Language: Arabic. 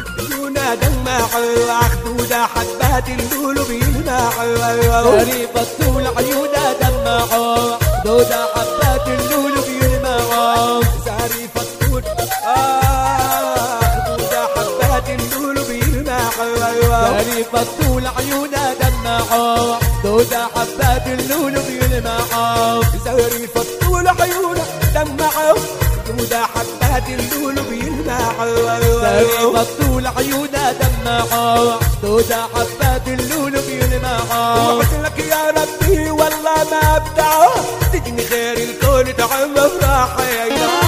الطول عيونها دمعوا خدودة حبات اللولو بيلمعوا زاري بطول عيونها دمعوا خدودة حبات اللولو بيلمعوا زاري فطول خدودة حبات اللولو بيلمعوا زاري بطول عيونها دمعوا خدودة حبات اللولو بيلمعوا زاري فطول عيونها دمعوا خدودة حبات اللولو بيلمعوا زاري بطول عيونها دمعوا خدودة حبات اللولو بيلمعوا وقلت لك يا ربي والله ما ابدعه تجني خير الكون تعم افراحي